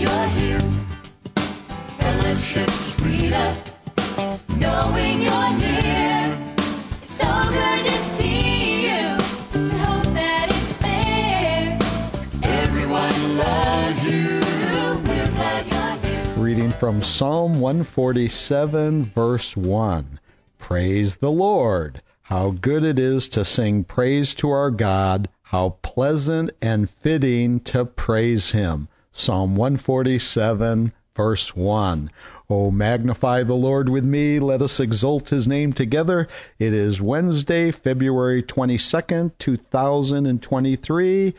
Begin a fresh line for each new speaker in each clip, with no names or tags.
you're here. Fellowship sweeter, knowing you're near. So good to see you. Hope that it's there. Everyone loves you. We're glad you're here.
Reading from Psalm 147, verse 1. Praise the Lord. How good it is to sing praise to our God. How pleasant and fitting to praise him. Psalm 147, verse 1. Oh, magnify the Lord with me. Let us exalt his name together. It is Wednesday, February 22nd, 2023.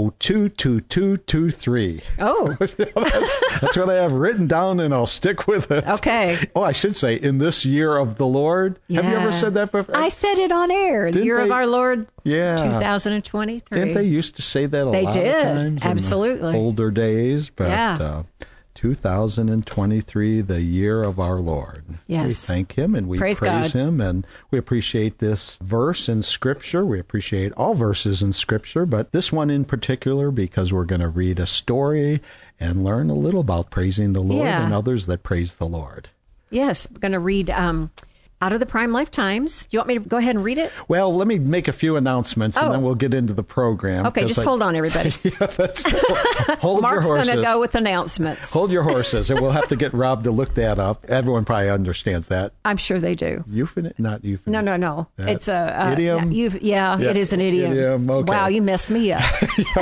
022223.
Oh.
That's what I have written down, and I'll stick with it.
Okay.
Oh, I should say, in this year of the Lord.
Yeah.
Have you ever said that before?
I said it on air. The year of our Lord, 2023.
Didn't they used to say that a
they
lot
did.
of times?
Absolutely.
In the older days. But,
yeah.
2023, the year of our Lord.
Yes.
We thank him and we praise him, and we appreciate this verse in Scripture. We appreciate all verses in Scripture, but this one in particular because we're going to read a story and learn a little about praising the Lord and others that praise the Lord.
Yes, we're going to read out of the Prime Lifetimes. You want me to go ahead and read it?
Well, let me make a few announcements, and then we'll get into the program.
Okay, just hold on, everybody.
That's hold
Mark's
your horses.
going to go with announcements.
Hold your horses, and we'll have to get Rob to look that up. Everyone probably understands that.
I'm sure they do.
Not euphemism.
No.
That
it's a
idiom.
It is an idiom.
Okay.
Wow, you messed me up.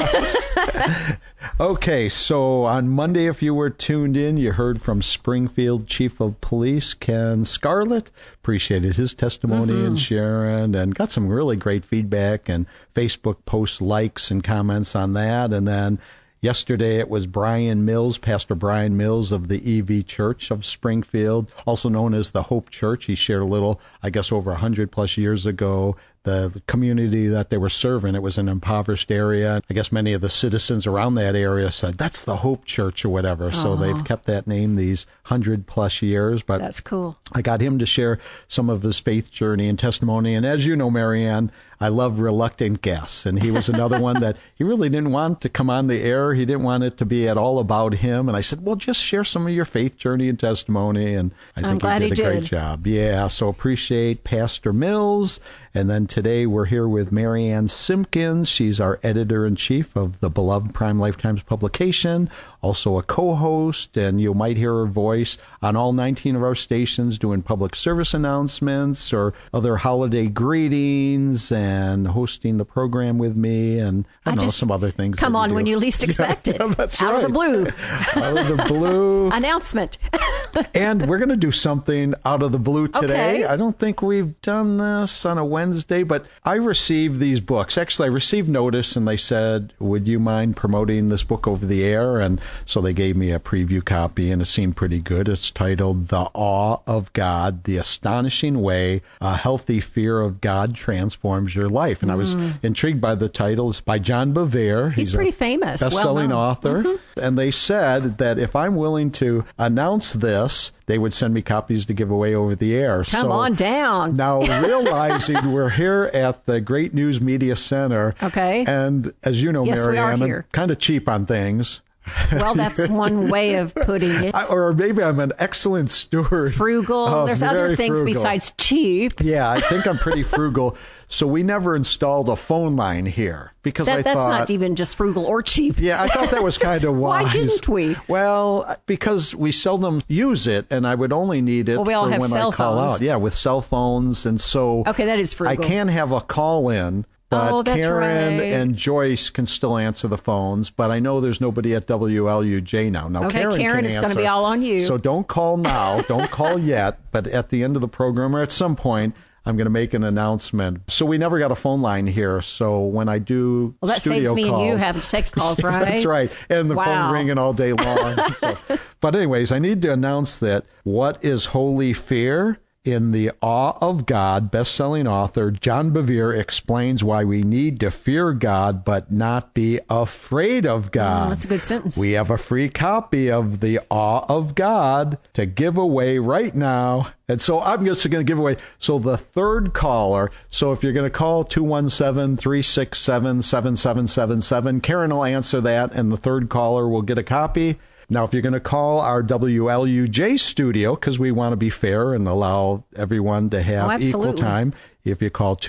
Okay, so on Monday, if you were tuned in, you heard from Springfield Chief of Police Ken Scarlett. Appreciated his testimony and sharing, and got some really great feedback and Facebook post likes and comments on that. And then yesterday it was Brian Mills, Pastor Brian Mills of the EV Church of Springfield, also known as the Hope Church. He shared a little, I guess over 100 plus years ago, the community that they were serving. It was an impoverished area. I guess many of the citizens around that area said, that's the Hope Church or whatever. So they've kept that name these 100 plus years. But
that's cool.
I got him to share some of his faith journey and testimony. And as you know, Marianne, I love reluctant guests. And he was another one that he really didn't want to come on the air. He didn't want it to be at all about him. And I said, well, just share some of your faith journey and testimony. And I think he did a great job. Yeah, so appreciate Pastor Mills. And then today we're here with Marianne Simpkins. She's our editor-in-chief of the beloved Prime Lifetimes publication, also a co-host, and you might hear her voice on all 19 of our stations doing public service announcements or other holiday greetings and hosting the program with me, and I don't know, some other things.
Come on when you least expect it.
That's
out
right.
of the blue.
Out of the blue.
Announcement.
And we're going to do something out of the blue today.
Okay.
I don't think we've done this on a Wednesday, but I received these books. Actually, I received notice, and they said, would you mind promoting this book over the air? And so they gave me a preview copy, and it seemed pretty good. It's titled The Awe of God, The Astonishing Way a Healthy Fear of God Transforms Your Life. And I was intrigued by the title. It's by John Bevere.
He's pretty famous.
Best-selling author. And they said that if I'm willing to announce this, they would send me copies to give away over the air.
Come on down.
Now, realizing we're here at the Great News Media Center.
Okay.
And as you know,
yes,
Marianne,
I'm
kind of cheap on things.
Well, that's one way of putting it.
Or maybe I'm an excellent steward.
Frugal. There's other things besides cheap.
Yeah, I think I'm pretty frugal. So we never installed a phone line here because I thought...
That's not even just frugal or cheap.
Yeah, I thought that was kind of wise.
Why didn't we?
Well, because we seldom use it, and I would only need it
we all
for
have
when
cell
I call
phones.
out. Yeah, with cell phones, and so...
Okay, that is frugal.
I can have a call-in. But
that's
Karen
right.
and Joyce can still answer the phones, but I know there's nobody at WLUJ now. Now,
okay,
Karen can
it's
answer.
going to be all on you.
So don't call now. Don't call yet. But at the end of the program or at some point, I'm going to make an announcement. So we never got a phone line here. So when I do
that
studio
saves me
calls,
and you having to take calls, right?
That's right. And the phone ringing all day long. But anyways, I need to announce that What is Holy Fear? In The Awe of God, best-selling author John Bevere explains why we need to fear God but not be afraid of God.
That's a good sentence.
We have a free copy of The Awe of God to give away right now. And so I'm just going to give away. So the third caller, so if you're going to call 217-367-7777, Karen will answer that, and the third caller will get a copy. Now, if you're going to call our WLUJ studio, because we want to be fair and allow everyone to have equal time, if you call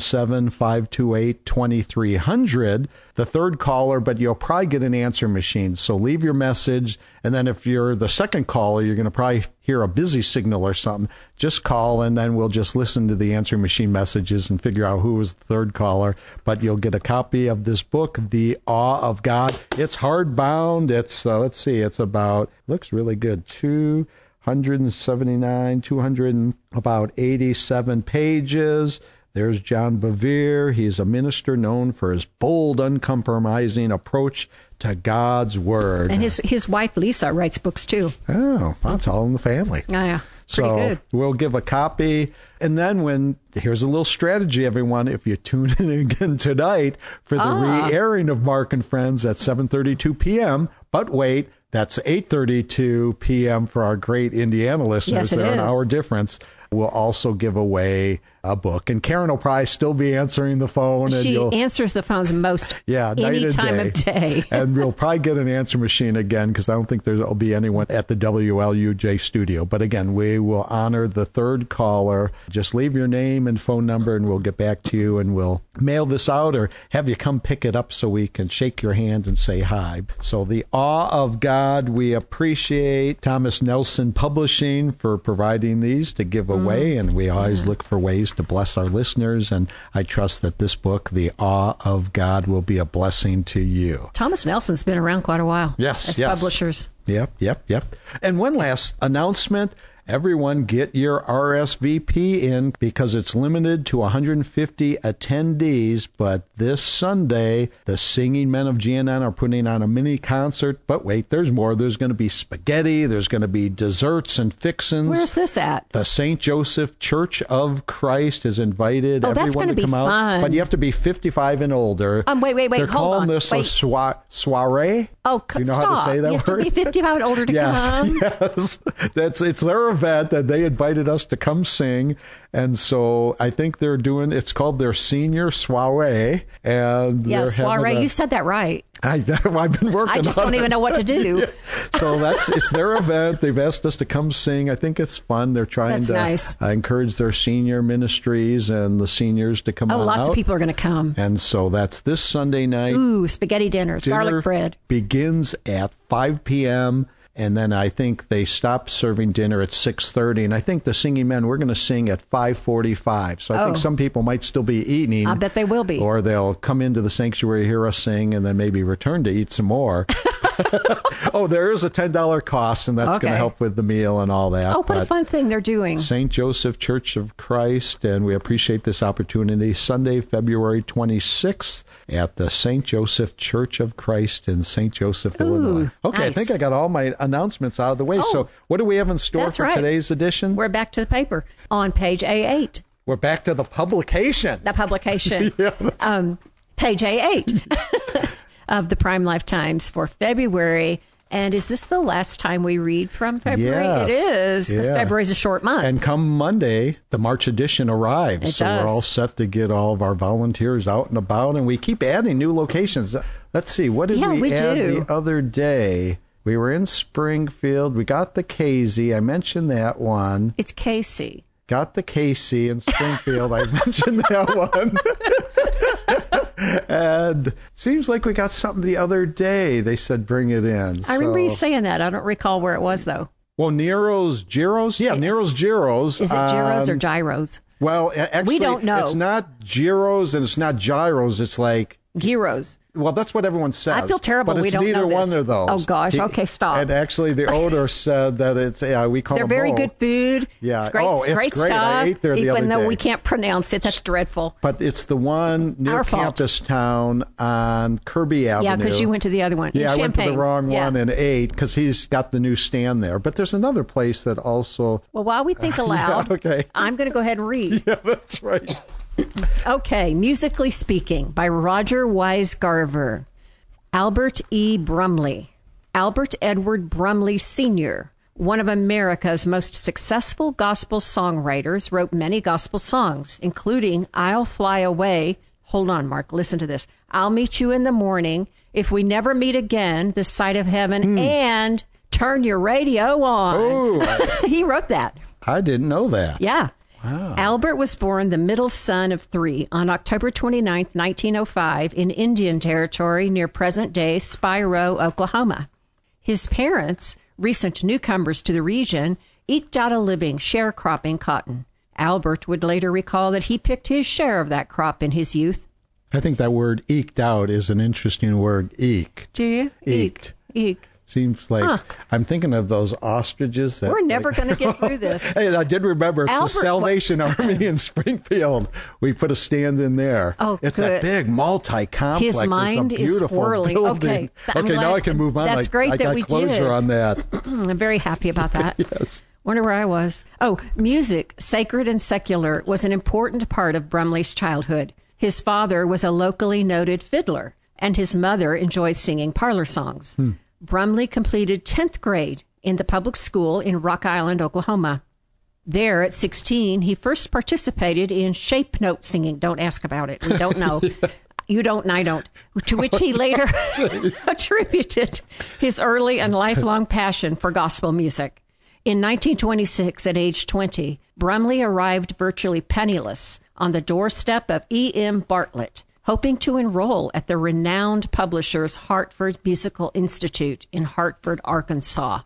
217-528-2300, the third caller, but you'll probably get an answer machine. So leave your message. And then if you're the second caller, you're going to probably hear a busy signal or something. Just call, and then we'll just listen to the answering machine messages and figure out who was the third caller. But you'll get a copy of this book, The Awe of God. It's hardbound. It's, let's see, it's about, looks really good, about 87 pages. There's John Bevere. He's a minister known for his bold, uncompromising approach to God's Word.
And his wife, Lisa, writes books, too.
Oh, that's all in the family.
Oh, yeah. Pretty good.
We'll give a copy. And then here's a little strategy, everyone. If you tune in again tonight for the re-airing of Mark and Friends at 7:32 p.m., but wait, that's 8:32 p.m. for our great Indiana listeners.
Yes, it
They're an
is.
hour difference. We'll also give away a book. And Karen will probably still be answering the phone. And
She answers the phones most any time of day.
And we'll probably get an answer machine again, because I don't think there'll be anyone at the WLUJ studio. But again, we will honor the third caller. Just leave your name and phone number, and we'll get back to you, and we'll mail this out or have you come pick it up so we can shake your hand and say hi. So The Awe of God, we appreciate Thomas Nelson Publishing for providing these to give away, and we always look for ways to bless our listeners, and I trust that this book, The Awe of God, will be a blessing to you.
Thomas Nelson's been around quite a while.
Yes.
Publishers.
Yep. And one last announcement. Everyone get your RSVP in, because it's limited to 150 attendees. But this Sunday, the Singing Men of GNN are putting on a mini concert. But wait, there's more. There's going to be spaghetti. There's going to be desserts and fixins.
Where's this at?
The St. Joseph Church of Christ has invited
that's
everyone
gonna
to
be
come out.
fun.
But you have to be 55 and older.
Wait,
They're
hold
calling
on.
this
Wait.
a soiree.
Oh,
you know
stop.
how to say that
you have
word?
to be 55 and older to come.
Yes. It's their event that they invited us to come sing. And so I think it's called their senior soiree. And
Yeah,
they're
soiree.
having
You said that right.
I've been working on it.
I just don't even know what to do.
So it's their event. They've asked us to come sing. I think it's fun. They're trying
That's
to
nice.
Encourage their senior ministries and the seniors to come on
Lots
out.
of people are going to come.
And so that's this Sunday night.
Ooh, spaghetti dinners,
Dinner
garlic bread.
begins at 5 p.m. And then I think they stop serving dinner at 6:30. And I think the Singing Men, we're going to sing at 5:45. So I think some people might still be eating.
I bet they will be.
Or they'll come into the sanctuary, hear us sing, and then maybe return to eat some more. There is a $10 cost, and that's going to help with the meal and all that.
Oh, what a fun thing they're doing.
St. Joseph Church of Christ, and we appreciate this opportunity. Sunday, February 26th at the St. Joseph Church of Christ in St. Joseph, Illinois. Okay,
nice.
I think I got all my announcements out of the way. So what do we have in store
That's
for
right.
today's edition?
We're back to the paper on page A8.
We're back to the publication.
The publication. Page A8 of the Prime Life Times for February. And is this the last time we read from February?
Yes.
It is, because
Yeah.
February is a short month.
And come Monday, the March edition arrives.
It
so
does.
we're all set to get all of our volunteers out and about. And we keep adding new locations. Let's see, what did we add
do.
the other day? We were in Springfield. We got the Casey. I mentioned that one.
It's Casey.
Got the Casey in Springfield. I mentioned that one. And seems like we got something the other day. They said bring it in.
I remember you saying that. I don't recall where it was, though.
Well, Nero's Gyros? Yeah, Nero's Gyros.
Is it gyros or gyros?
Well, actually,
We don't know.
It's not gyros and it's not gyros. It's like,
Gyros.
well, that's what everyone says.
I feel terrible.
But
We
it's
don't
neither
know
one
this.
of those.
Oh, gosh. Okay, stop.
And actually, the owner said that it's, we call
They're
them
very
both.
good food.
Yeah.
It's great,
Oh, it's
great
great.
stuff.
I ate there the
even
other
though
day.
we can't pronounce it. That's dreadful.
But it's the one near
Our fault.
Campus Town on Kirby Avenue.
Yeah, because you went to the other one.
Yeah, I
in
went to the
Champaign.
wrong
Yeah.
one and ate because he's got the new stand there. But there's another place that also.
Well, while we think aloud,
okay.
I'm going to go ahead and read.
Yeah, that's right.
Okay, Musically Speaking by Roger Wise Garver. Albert E. Brumley. Albert Edward Brumley Sr., one of America's most successful gospel songwriters, wrote many gospel songs, including I'll Fly Away. Hold on, Mark, listen to this. I'll Meet You in the Morning, If We Never Meet Again, This Side of Heaven, and Turn Your Radio On.
Oh,
He wrote that.
I didn't know that.
Yeah.
Wow.
Albert was born the middle son of three on October 29, 1905, in Indian Territory near present-day Spiro, Oklahoma. His parents, recent newcomers to the region, eked out a living sharecropping cotton. Albert would later recall that he picked his share of that crop in his youth.
I think that word eked out is an interesting word, eke.
Do you?
Eked.
Eke.
Seems like I'm thinking of those ostriches. That,
We're never going to get through this.
Hey, I did remember it's
Albert,
the Salvation Army in Springfield. We put a stand in there.
Oh,
it's
good.
a big multi-complex.
His mind
it's a
is
beautiful
whirling.
building.
Okay,
now I can move on.
That's great
I
that
got
we
closure
did.
on that.
I'm very happy about that.
Yes.
Wonder where I was. Oh, music, sacred and secular, was an important part of Brumley's childhood. His father was a locally noted fiddler, and his mother enjoyed singing parlor songs. Brumley completed 10th grade in the public school in Rock Island, Oklahoma. There, at 16, he first participated in shape note singing. Don't ask about it. We don't know. You don't, and I don't. To which he later attributed his early and lifelong passion for gospel music. In 1926, at age 20, Brumley arrived virtually penniless on the doorstep of E.M. Bartlett, hoping to enroll at the renowned publisher's Hartford Musical Institute in Hartford, Arkansas.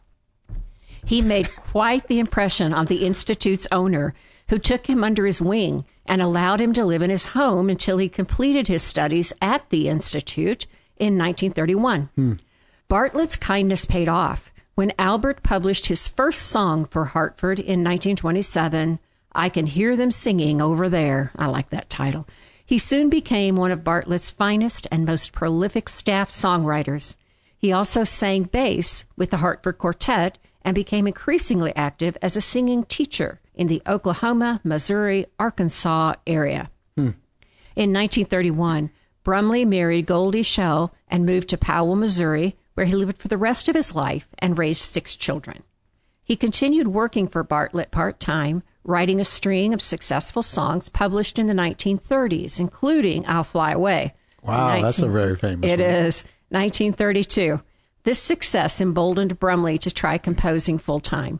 He made quite the impression on the Institute's owner, who took him under his wing and allowed him to live in his home until he completed his studies at the Institute in 1931. Bartlett's kindness paid off when Albert published his first song for Hartford in 1927, I Can Hear Them Singing Over There. I like that title. He soon became one of Bartlett's finest and most prolific staff songwriters. He also sang bass with the Hartford Quartet and became increasingly active as a singing teacher in the Oklahoma, Missouri, Arkansas area. In 1931, Brumley married Goldie Shell and moved to Powell, Missouri, where he lived for the rest of his life and raised 6 children. He continued working for Bartlett part-time, writing a string of successful songs published in the 1930s, including I'll Fly Away.
Wow, that's a very famous one.
It is. 1932. This success emboldened Brumley to try composing full-time.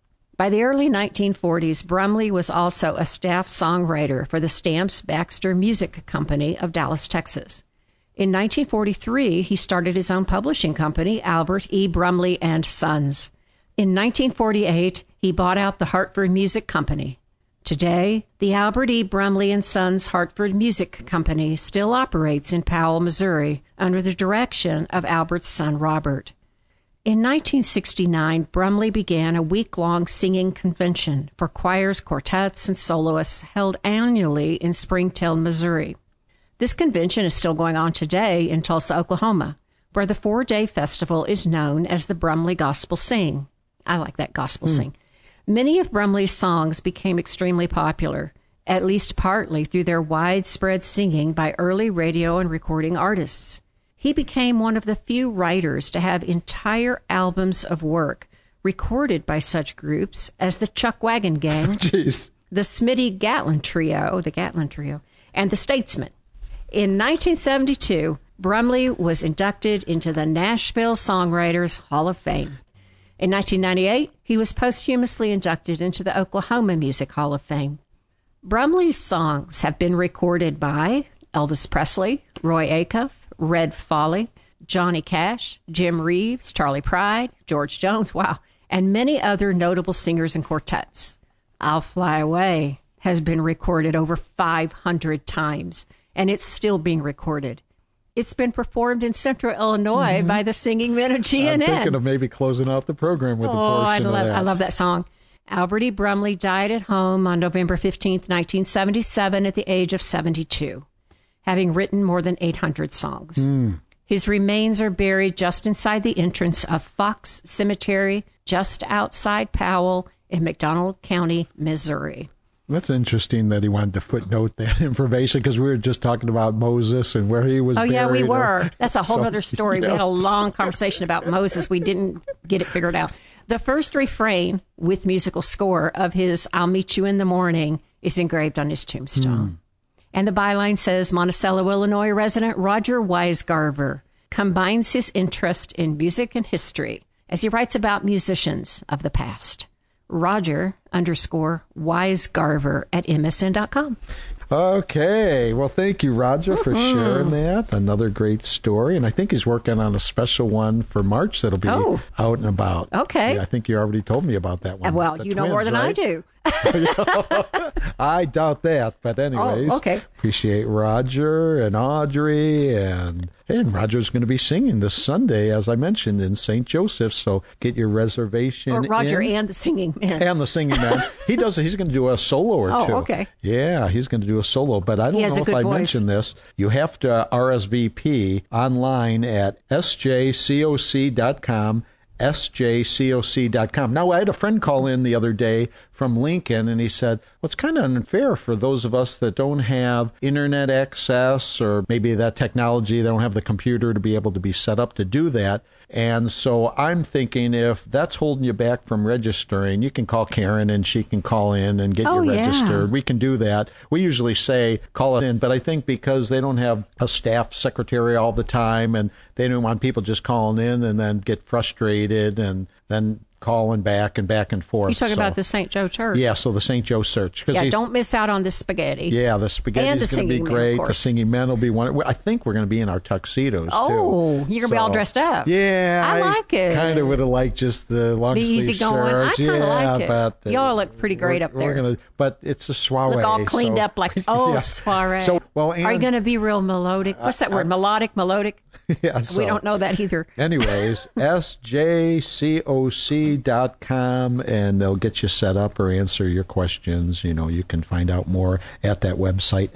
By the early 1940s, Brumley was also a staff songwriter for the Stamps Baxter Music Company of Dallas, Texas. In 1943, he started his own publishing company, Albert E. Brumley and Sons. In 1948, he bought out the Hartford Music Company. Today, the Albert E. Brumley and Sons Hartford Music Company still operates in Powell, Missouri, under the direction of Albert's son, Robert. In 1969, Brumley began a week-long singing convention for choirs, quartets, and soloists held annually in Springfield, Missouri. This convention is still going on today in Tulsa, Oklahoma, where the 4-day festival is known as the Brumley Gospel Sing. I like that gospel sing. Many of Brumley's songs became extremely popular, at least partly through their widespread singing by early radio and recording artists. He became one of the few writers to have entire albums of work recorded by such groups as the Chuck Wagon Gang,
Jeez.
the Smitty Gatlin Trio, and the Statesmen. In 1972, Brumley was inducted into the Nashville Songwriters Hall of Fame. In 1998, he was posthumously inducted into the Oklahoma Music Hall of Fame. Brumley's songs have been recorded by Elvis Presley, Roy Acuff, Red Foley, Johnny Cash, Jim Reeves, Charlie Pride, George Jones, and many other notable singers and quartets. I'll Fly Away has been recorded over 500 times, and it's still being recorded. It's been performed in Central Illinois by the singing men of GNN.
I'm thinking of maybe closing out the program with a portion of that.
I love that song. Albert E. Brumley died at home on November 15th, 1977, at the age of 72, having written more than 800 songs. His remains are buried just inside the entrance of Fox Cemetery, just outside Powell in McDonald County, Missouri.
That's interesting that he wanted to footnote that information because we were just talking about Moses and where he was buried.
Oh, yeah, we were. That's a whole other story.
Yeah.
We had a long conversation about Moses. We didn't get it figured out. The first refrain with musical score of his I'll Meet You in the Morning is engraved on his tombstone. And the byline says, Monticello, Illinois resident Roger Weisgarver combines his interest in music and history as he writes about musicians of the past. Roger_Wisegarver at MSN.com.
Okay. Well, thank you, Roger, for sharing that. Another great story. And I think he's working on a special one for March that'll be out and about.
Okay.
Yeah, I think you already told me about that one.
Well, you know more than I do.
I doubt that. But anyways,
okay.
Appreciate Roger and Audrey. And Roger's going to be singing this Sunday, as I mentioned, in St. Joseph's. So get your reservation
Or Roger
in.
and the singing man.
And the singing man. He's going to do a solo or two.
Oh, okay.
Yeah, he's going to do a solo. But I don't know if I mentioned this. You have to RSVP online at sjcoc.com. sjcoc.com. Now, I had a friend call in the other day from Lincoln, and he said, well, it's kind of unfair for those of us that don't have internet access, or maybe that technology, they don't have the computer to be able to be set up to do that. And so I'm thinking, if that's holding you back from registering, you can call Karen and she can call in and get you registered. We can do that. We usually say call it in, but I think because they don't have a staff secretary all the time, and they don't want people just calling in and then get frustrated and then calling back and forth.
You're talking about the St. Joe Church.
Yeah, so the St. Joe Church.
Yeah, don't miss out on the spaghetti.
Yeah, the spaghetti is going to be great. The singing men will be one. I think we're going to be in our tuxedos, too.
Oh, you're going to be all dressed up.
Yeah.
I like it.
Kind of would have liked just the long sleeve
easy going. I kind of like it.
But
y'all look pretty great up there.
But it's a soiree.
Look all cleaned up like, soiree.
So,
are you going to be real melodic? What's that word? Melodic?
Yeah,
we don't know that either.
Anyways, sjcoc.com, and they'll get you set up or answer your questions. You know, you can find out more at that website,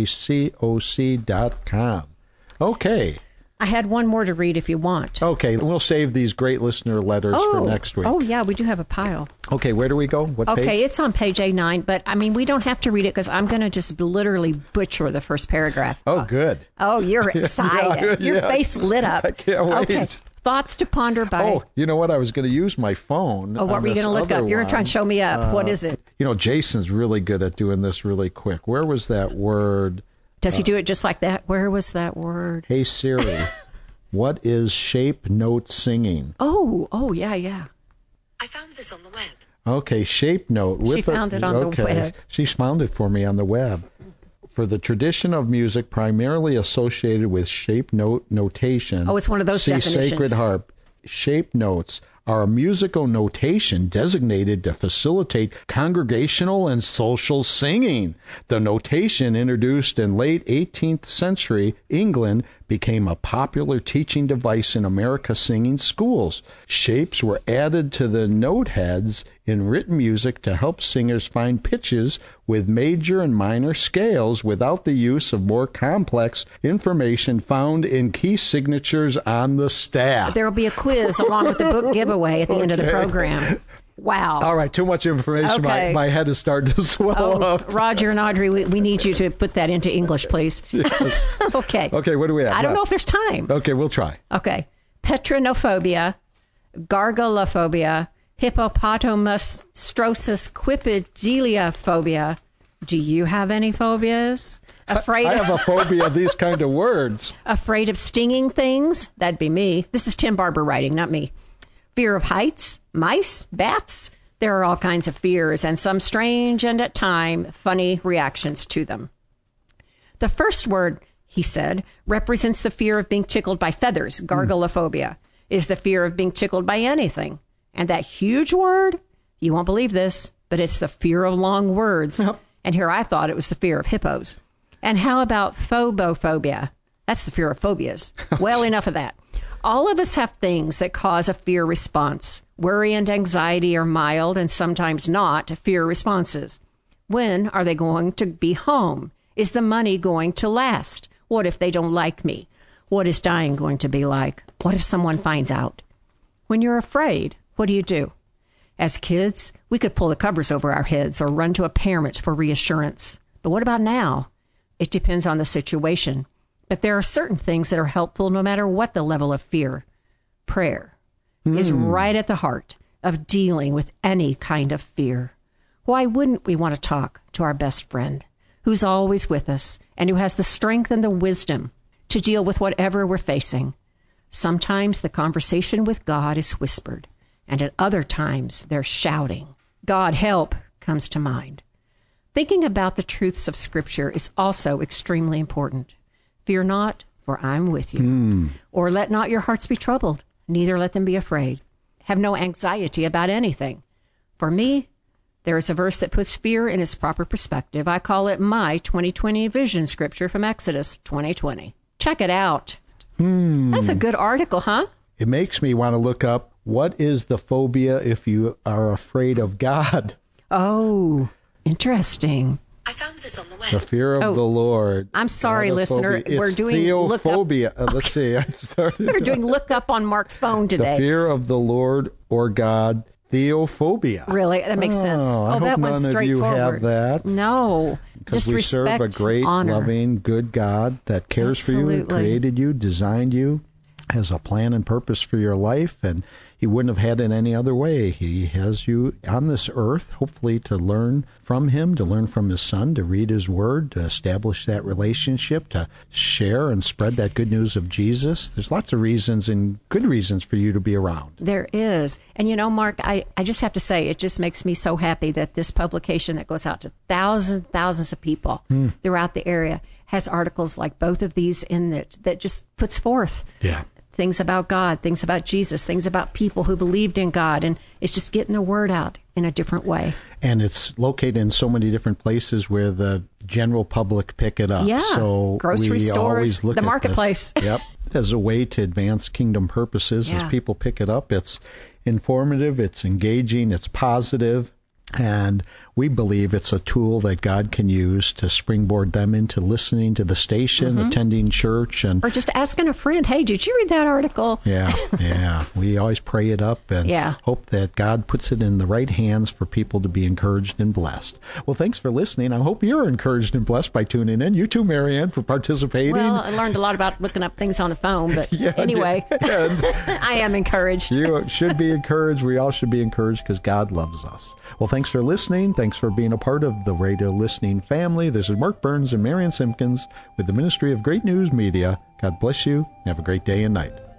sjcoc.com. Okay.
I had one more to read if you want.
Okay, we'll save these great listener letters for next week.
Oh, yeah, we do have a pile.
Okay, where do we go? What page?
Okay, it's on page A9, but I mean, we don't have to read it because I'm going to just literally butcher the first paragraph.
Oh, good.
Oh, you're excited. Your face lit up.
I can't wait.
Okay. Thoughts to ponder by.
Oh, you know what? I was going to use my phone.
Oh, what were you going to look up? You're going to try and show me up. What is it?
You know, Jason's really good at doing this really quick. Where was that word?
Does he do it just like that? Where was that word?
Hey, Siri. What is shape note singing?
Oh, yeah.
I found this on the web.
Okay, shape note.
She found it on the web.
She found it for me on the web. For the tradition of music primarily associated with shape note notation.
Oh, it's one of those definitions.
Sacred harp. Shape notes are a musical notation designated to facilitate congregational and social singing. The notation, introduced in late 18th century England, became a popular teaching device in America's singing schools. Shapes were added to the note heads in written music to help singers find pitches with major and minor scales without the use of more complex information found in key signatures on the staff.
There will be a quiz along with the book giveaway at the end of the program. Wow.
All right, too much information.
Okay.
My head is starting to swell up.
Roger and Audrey, we need you to put that into English, please.
Yes.
Okay.
Okay, what do we have?
I don't know if there's time.
Okay, we'll try.
Okay. Petrinophobia, gargulophobia, hippopotamustrosis quipediliophobia. Do you have any phobias? Afraid
I have a phobia of these kind of words.
Afraid of stinging things? That'd be me. This is Tim Barber writing, not me. Fear of heights, mice, bats. There are all kinds of fears and some strange and at times funny reactions to them. The first word, he said, represents the fear of being tickled by feathers. Gargulophobia is the fear of being tickled by anything. And that huge word, you won't believe this, but it's the fear of long words.
Yep.
And here I thought it was the fear of hippos. And how about phobophobia? That's the fear of phobias. Well, enough of that. All of us have things that cause a fear response. Worry and anxiety are mild and sometimes not fear responses. When are they going to be home? Is the money going to last? What if they don't like me? What is dying going to be like? What if someone finds out? When you're afraid, what do? As kids, we could pull the covers over our heads or run to a parent for reassurance. But what about now? It depends on the situation. But there are certain things that are helpful no matter what the level of fear. Prayer is right at the heart of dealing with any kind of fear. Why wouldn't we want to talk to our best friend, who's always with us and who has the strength and the wisdom to deal with whatever we're facing? Sometimes the conversation with God is whispered. and at other times they're shouting. God help comes to mind. Thinking about the truths of Scripture is also extremely important. Fear not, for I'm with you. Or let not your hearts be troubled, neither let them be afraid. Have no anxiety about anything. For me, there is a verse that puts fear in its proper perspective. I call it my 2020 vision scripture from Exodus 2020. Check it out. That's a good article, huh?
It makes me want to look up, what is the phobia if you are afraid of God?
Oh, interesting.
I found this on the web.
The fear of
Oh,
the Lord.
I'm sorry, listener.
It's
We're doing look up.
theophobia. Let's see. I started.
We're doing look up on Mark's phone
The
today.
fear of the Lord or God. Theophobia.
Really? That makes sense.
I hope
that
none
one's
of you
straightforward.
have that.
No.
Because
Just
we
respect,
serve a great,
honor.
loving, good God that cares for you,
Absolutely.
created you, designed you, has a plan and purpose for your life, and he wouldn't have had it any other way. He has you on this earth, hopefully to learn from him, to learn from his son, to read his word, to establish that relationship, to share and spread that good news of Jesus. There's lots of reasons and good reasons for you to be around.
There is. And you know, Mark, I just have to say, it just makes me so happy that this publication that goes out to thousands of people throughout the area has articles like both of these in it that just puts forth
Yeah.
things about God, things about Jesus, things about people who believed in God. And it's just getting the word out in a different way.
And it's located in so many different places where the general public pick it up.
Yeah,
So
grocery
we
stores,
always look
the
at
marketplace.
This, yep, as a way to advance kingdom purposes.
Yeah.
As people pick it up, it's informative, it's engaging, it's positive. And we believe it's a tool that God can use to springboard them into listening to the station, attending church, and
Or just asking a friend, hey, did you read that article?
yeah. We always pray it up and
Yeah.
hope that God puts it in the right hands for people to be encouraged and blessed. Well, thanks for listening. I hope you're encouraged and blessed by tuning in. You too, Marianne, for participating.
Well, I learned a lot about looking up things on the phone, but
Yeah,
anyway,
and
I am encouraged.
you should be encouraged. We all should be encouraged because God loves us. Well, thanks for listening. Thanks for being a part of the radio listening family. This is Mark Burns and Marianne Simpkins with the Ministry of Great News Media. God bless you. Have a great day and night.